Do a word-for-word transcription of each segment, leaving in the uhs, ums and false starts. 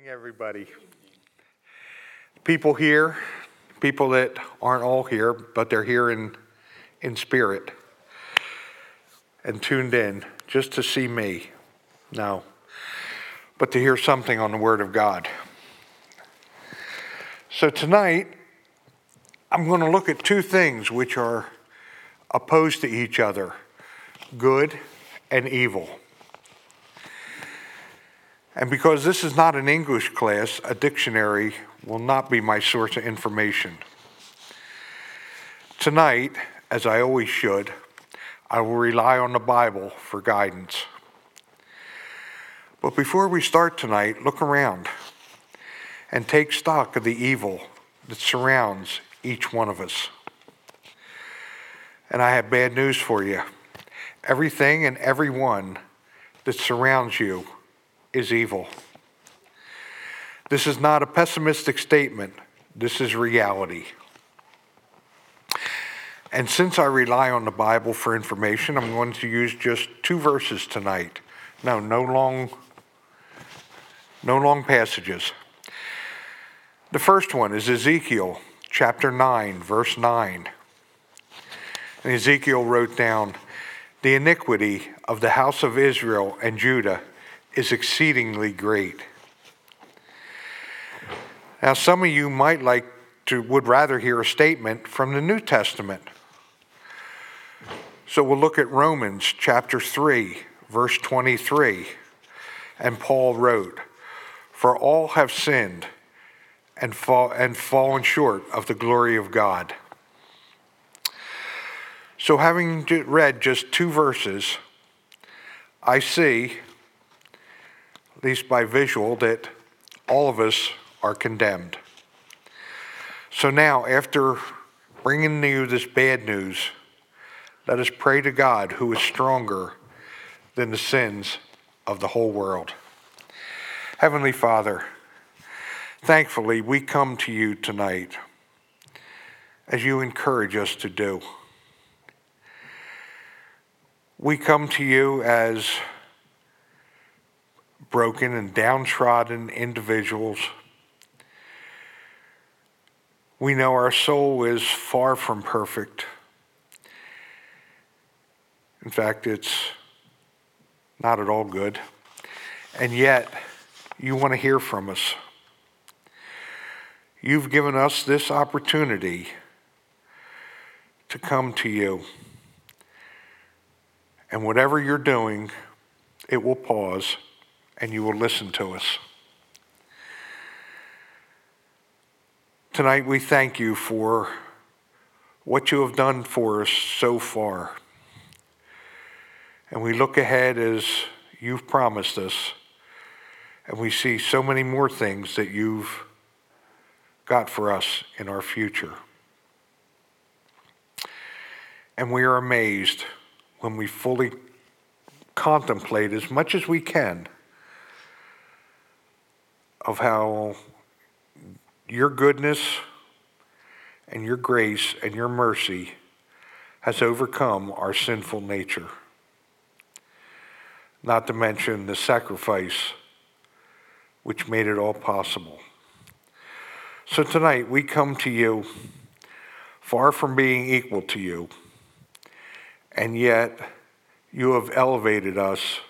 Everybody. People here, people that aren't all here, but they're here in, in spirit and tuned in just to see me. No, but to hear something on the Word of God. So tonight, I'm going to look at two things which are opposed to each other, good and evil. And because this is not an English class, a dictionary will not be my source of information. Tonight, as I always should, I will rely on the Bible for guidance. But before we start tonight, look around and take stock of the evil that surrounds each one of us. And I have bad news for you. Everything and everyone that surrounds you is evil. This is not a pessimistic statement. This is reality. And since I rely on the Bible for information, I'm going to use just two verses tonight. No, no long, no long passages. The first one is Ezekiel chapter nine, verse nine. And Ezekiel wrote down, "The iniquity of the house of Israel and Judah is exceedingly great." Now, some of you might like to, would rather hear a statement from the New Testament. So we'll look at Romans chapter three, verse twenty-three. And Paul wrote, "For all have sinned and, fall, and fallen short of the glory of God." So having read just two verses, I see, at least by visual, that all of us are condemned. So now, after bringing you this bad news, let us pray to God, who is stronger than the sins of the whole world. Heavenly Father, thankfully we come to you tonight as you encourage us to do. We come to you as broken and downtrodden individuals. We know our soul is far from perfect. In fact, it's not at all good. And yet, you want to hear from us. You've given us this opportunity to come to you. And whatever you're doing, it will pause and you will listen to us. Tonight we thank you for what you have done for us so far. And we look ahead as you've promised us, and we see so many more things that you've got for us in our future. And we are amazed when we fully contemplate as much as we can of how your goodness and your grace and your mercy has overcome our sinful nature. Not to mention the sacrifice which made it all possible. So tonight we come to you far from being equal to you, and yet you have elevated us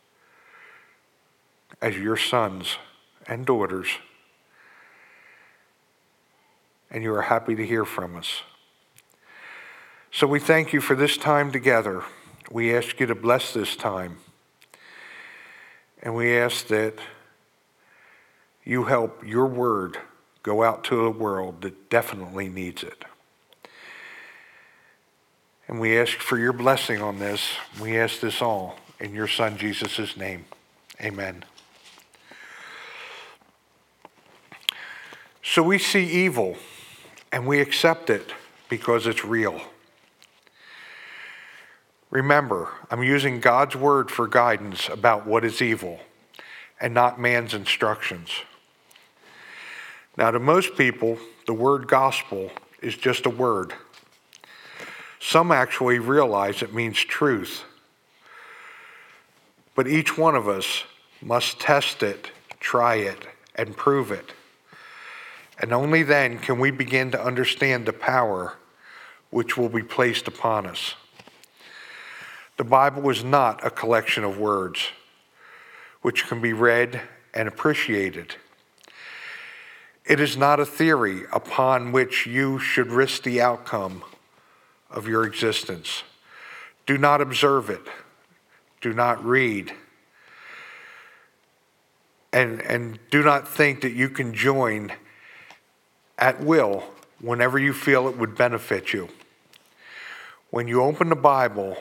as your sons and daughters, and you are happy to hear from us. So we thank you for this time together. We ask you to bless this time, and we ask that you help your word go out to a world that definitely needs it. And we ask for your blessing on this. We ask this all in your Son Jesus' name. Amen. So we see evil and we accept it because it's real. Remember, I'm using God's word for guidance about what is evil and not man's instructions. Now, to most people, the word gospel is just a word. Some actually realize it means truth. But each one of us must test it, try it, and prove it. And only then can we begin to understand the power which will be placed upon us. The Bible is not a collection of words which can be read and appreciated. It is not a theory upon which you should risk the outcome of your existence. Do not observe it. Do not read. And, and do not think that you can join at will whenever you feel it would benefit you. When you open the Bible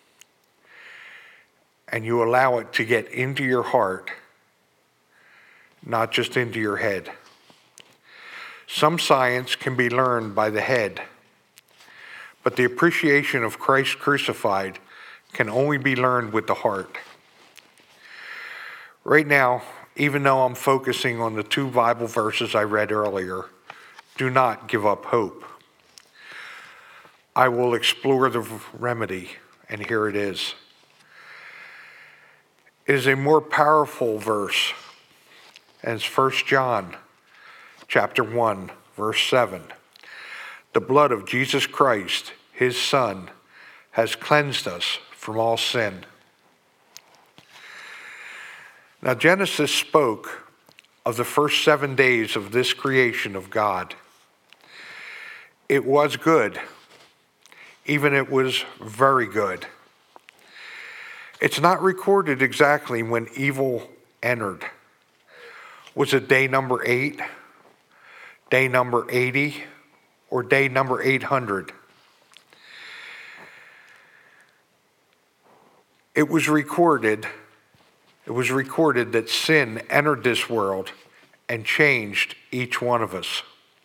and you allow it to get into your heart, not just into your head. Some science can be learned by the head, but the appreciation of Christ crucified can only be learned with the heart. Right now, even though I'm focusing on the two Bible verses I read earlier, do not give up hope. I will explore the remedy, and here it is. It is a more powerful verse, and it's First John chapter one, verse seven. The blood of Jesus Christ, his Son, has cleansed us from all sin. Now, Genesis spoke of the first seven days of this creation of God. It was good. Even it was very good. It's not recorded exactly when evil entered. Was it day number eight, day number eighty, or day number eight hundred? It was recorded, it was recorded that sin entered this world and changed each one of us.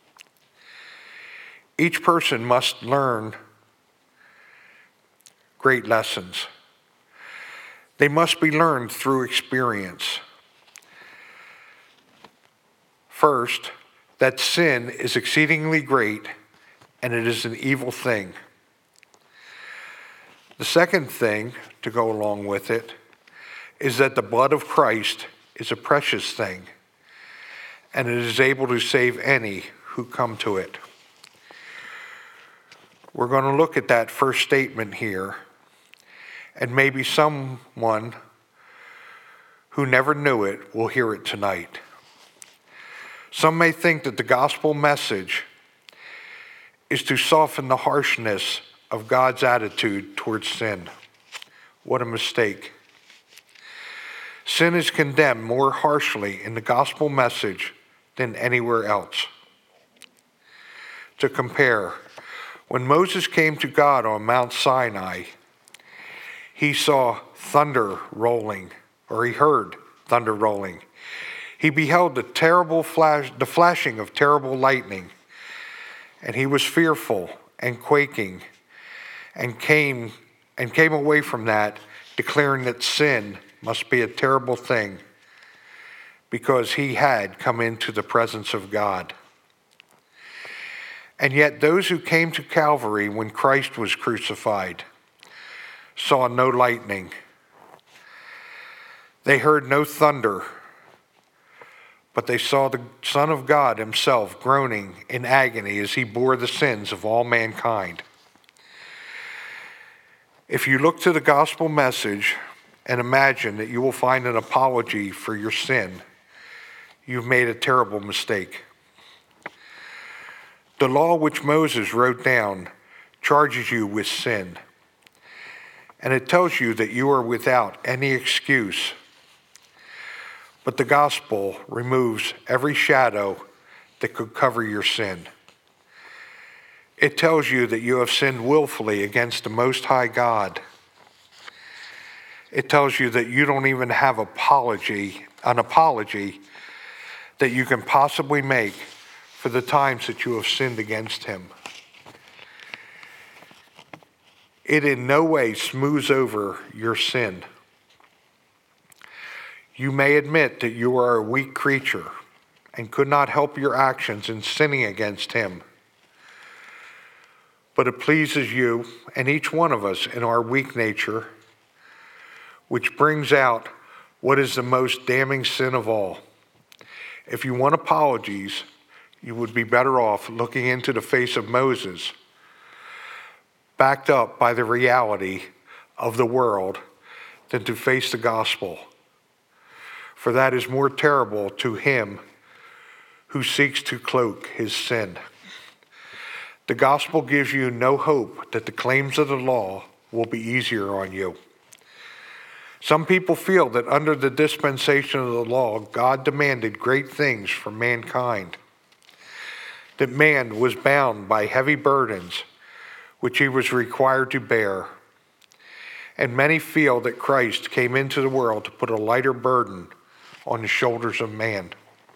Each person must learn great lessons. They must be learned through experience. First, that sin is exceedingly great and it is an evil thing. The second thing to go along with it is that the blood of Christ is a precious thing and it is able to save any who come to it. We're going to look at that first statement here, and maybe someone who never knew it will hear it tonight. Some may think that the gospel message is to soften the harshness of God's attitude towards sin. What a mistake. Sin is condemned more harshly in the gospel message than anywhere else. To compare, when Moses came to God on Mount Sinai, he saw thunder rolling, or he heard thunder rolling. He beheld the terrible flash, the flashing of terrible lightning, and he was fearful and quaking, and came and came away from that, declaring that sin must be a terrible thing, because he had come into the presence of God. And yet those who came to Calvary when Christ was crucified saw no lightning. They heard no thunder, but they saw the Son of God himself groaning in agony as he bore the sins of all mankind. If you look to the gospel message and imagine that you will find an apology for your sin, you've made a terrible mistake. The law which Moses wrote down charges you with sin, and it tells you that you are without any excuse. But the gospel removes every shadow that could cover your sin. It tells you that you have sinned willfully against the Most High God. It tells you that you don't even have apology, an apology that you can possibly make for the times that you have sinned against him. It in no way smooths over your sin. You may admit that you are a weak creature and could not help your actions in sinning against him. But it pleases you and each one of us in our weak nature, which brings out what is the most damning sin of all. If you want apologies, you would be better off looking into the face of Moses, backed up by the reality of the world, than to face the gospel. For that is more terrible to him who seeks to cloak his sin. The gospel gives you no hope that the claims of the law will be easier on you. Some people feel that under the dispensation of the law, God demanded great things from mankind, that man was bound by heavy burdens which he was required to bear. And many feel that Christ came into the world to put a lighter burden on the shoulders of man.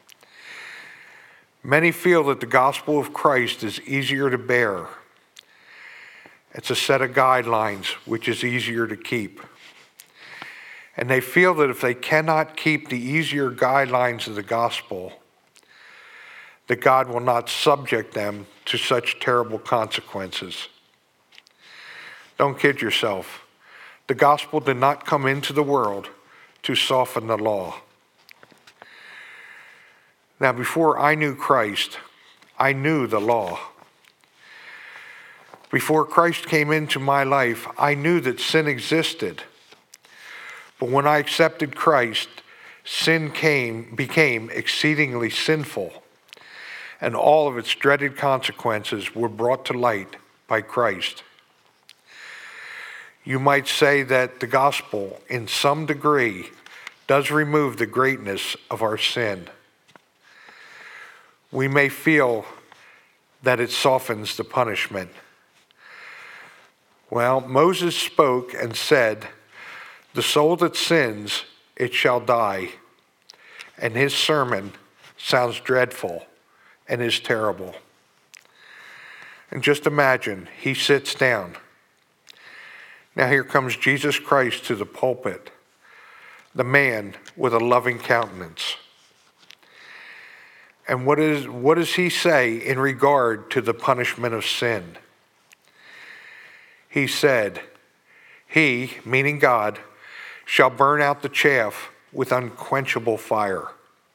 Many feel that the gospel of Christ is easier to bear. It's a set of guidelines which is easier to keep. And they feel that if they cannot keep the easier guidelines of the gospel, that God will not subject them to such terrible consequences. Don't kid yourself. The gospel did not come into the world to soften the law. Now, before I knew Christ, I knew the law. Before Christ came into my life, I knew that sin existed. But when I accepted Christ, sin came, became exceedingly sinful, and all of its dreaded consequences were brought to light by Christ. You might say that the gospel, in some degree, does remove the greatness of our sin. We may feel that it softens the punishment. Well, Moses spoke and said, "The soul that sins, it shall die." And his sermon sounds dreadful and is terrible. And just imagine, he sits down. Now here comes Jesus Christ to the pulpit, the man with a loving countenance. And what is what does he say in regard to the punishment of sin? He said, "He," meaning God, "shall burn out the chaff with unquenchable fire."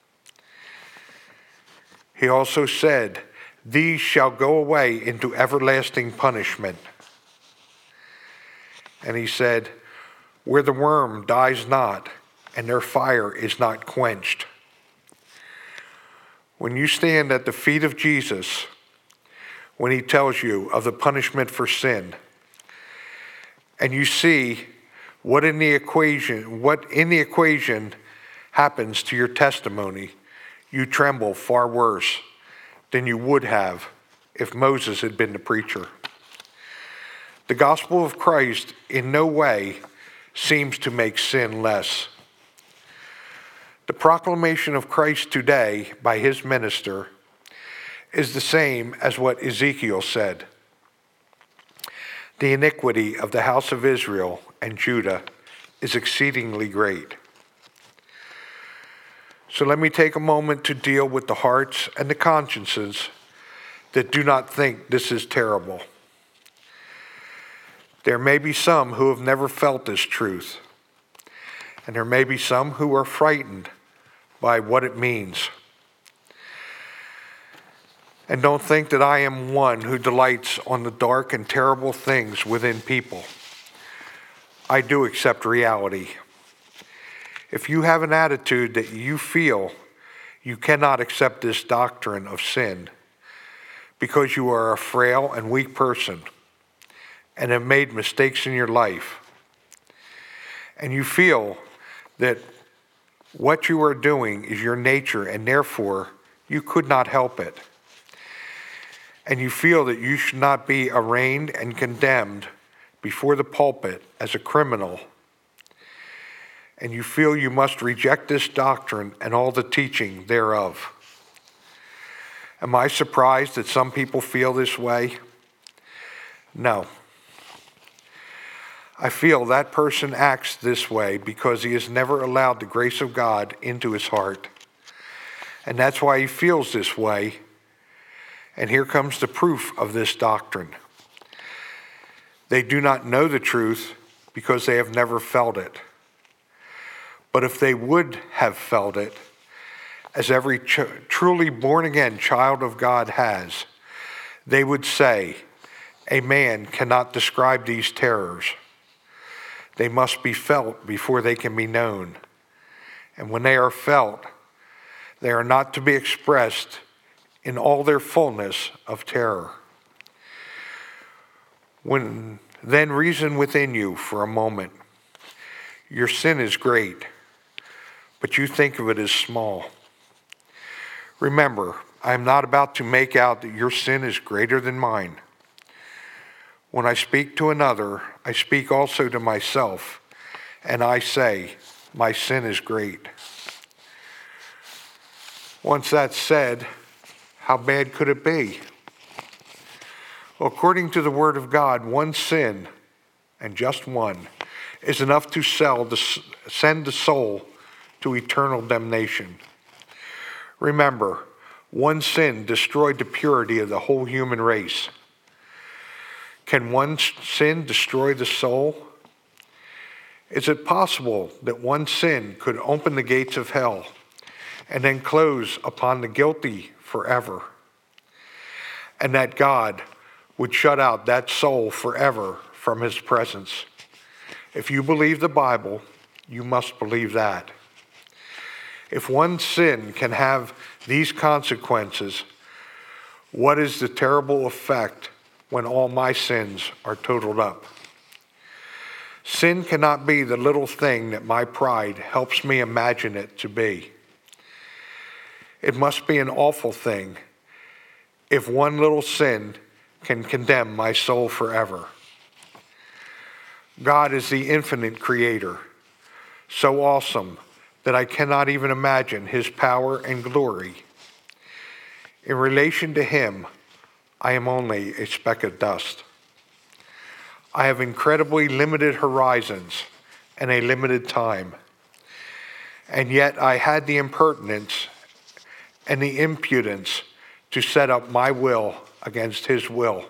He also said, "These shall go away into everlasting punishment." And he said, "Where the worm dies not, and their fire is not quenched." When you stand at the feet of Jesus, when he tells you of the punishment for sin, and you see what in the equation, what in the equation happens to your testimony, you tremble far worse than you would have if Moses had been the preacher. The gospel of Christ in no way seems to make sin less. The proclamation of Christ today by his minister is the same as what Ezekiel said. The iniquity of the house of Israel and Judah is exceedingly great. So let me take a moment to deal with the hearts and the consciences that do not think this is terrible. There may be some who have never felt this truth, and there may be some who are frightened by what it means. And don't think that I am one who delights on the dark and terrible things within people. I do accept reality. If you have an attitude that you feel you cannot accept this doctrine of sin because you are a frail and weak person and have made mistakes in your life, and you feel that what you are doing is your nature and therefore you could not help it, and you feel that you should not be arraigned and condemned before the pulpit as a criminal, and you feel you must reject this doctrine and all the teaching thereof. Am I surprised that some people feel this way? No. I feel that person acts this way because he has never allowed the grace of God into his heart. And that's why he feels this way. And here comes the proof of this doctrine. They do not know the truth because they have never felt it. But if they would have felt it, as every ch- truly born-again child of God has, they would say, a man cannot describe these terrors. They must be felt before they can be known. And when they are felt, they are not to be expressed in all their fullness of terror. When then reason within you for a moment. Your sin is great, but you think of it as small. Remember, I am not about to make out that your sin is greater than mine. When I speak to another, I speak also to myself, and I say, my sin is great. Once that's said, how bad could it be? Well, according to the Word of God, one sin, and just one, is enough to sell the, send the soul to eternal damnation. Remember, one sin destroyed the purity of the whole human race. Can one sin destroy the soul? Is it possible that one sin could open the gates of hell and then close upon the guilty forever? And that God would shut out that soul forever from his presence? If you believe the Bible, you must believe that. If one sin can have these consequences, what is the terrible effect when all my sins are totaled up? Sin cannot be the little thing that my pride helps me imagine it to be. It must be an awful thing if one little sin can condemn my soul forever. God is the infinite creator, so awesome that I cannot even imagine his power and glory. In relation to him, I am only a speck of dust. I have incredibly limited horizons and a limited time. And yet I had the impertinence and the impudence to set up my will against his will.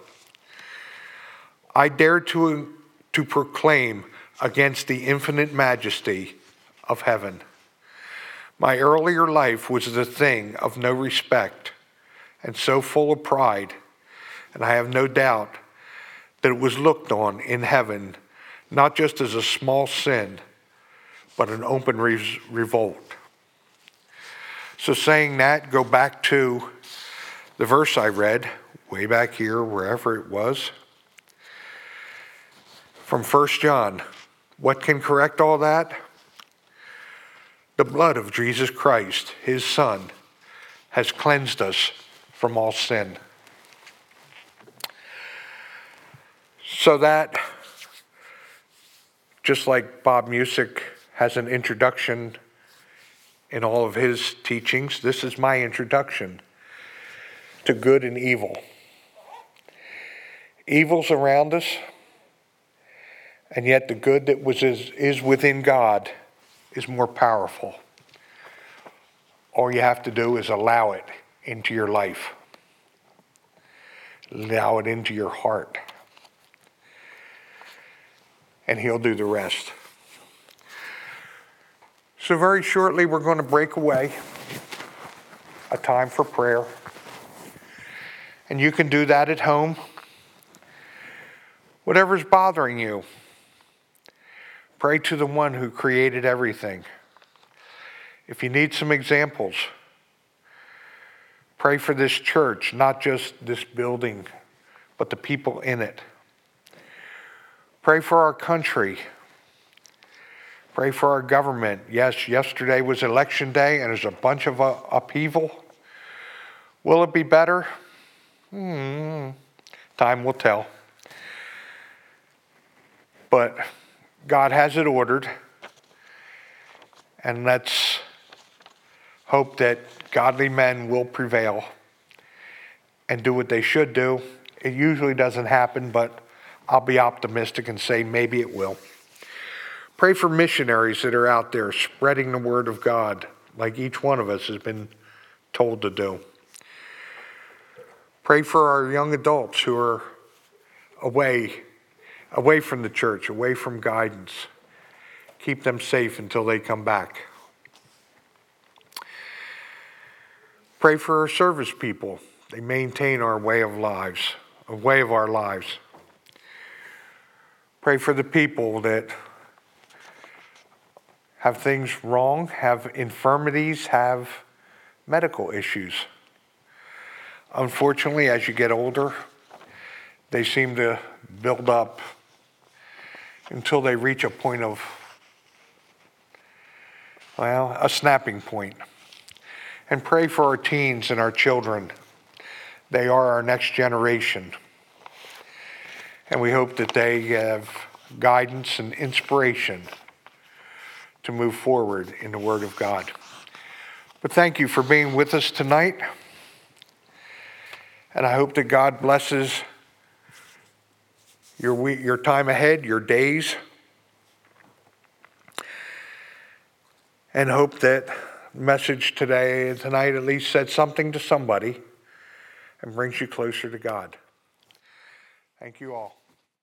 I dared to, to proclaim against the infinite majesty of heaven. My earlier life was the thing of no respect and so full of pride, and I have no doubt that it was looked on in heaven not just as a small sin, but an open re- revolt. So saying that, go back to the verse I read, way back here, wherever it was, from First John. What can correct all that? The blood of Jesus Christ, his Son, has cleansed us from all sin. So that, just like Bob Music has an introduction in all of his teachings, this is my introduction to good and evil. Evil's around us, and yet the good that was is, is within God is more powerful. All you have to do is allow it into your life. Allow it into your heart. And he'll do the rest. So very shortly, we're going to break away a time for prayer. And you can do that at home. Whatever's bothering you, pray to the one who created everything. If you need some examples, pray for this church, not just this building, but the people in it. Pray for our country. Pray for our government. Yes, yesterday was election day and there's a bunch of uh, upheaval. Will it be better? Hmm. Time will tell. But God has it ordered. And let's hope that godly men will prevail and do what they should do. It usually doesn't happen, but I'll be optimistic and say maybe it will. Pray for missionaries that are out there spreading the word of God like each one of us has been told to do. Pray for our young adults who are away, away from the church, away from guidance. Keep them safe until they come back. Pray for our service people. They maintain our way of lives, a way of our lives. Pray for the people that have things wrong, have infirmities, have medical issues. Unfortunately, as you get older, they seem to build up until they reach a point of, well, a snapping point. And pray for our teens and our children. They are our next generation. And we hope that they have guidance and inspiration to move forward in the Word of God. But thank you for being with us tonight. And I hope that God blesses your week, your time ahead, your days. And hope that the message today and tonight at least said something to somebody and brings you closer to God. Thank you all.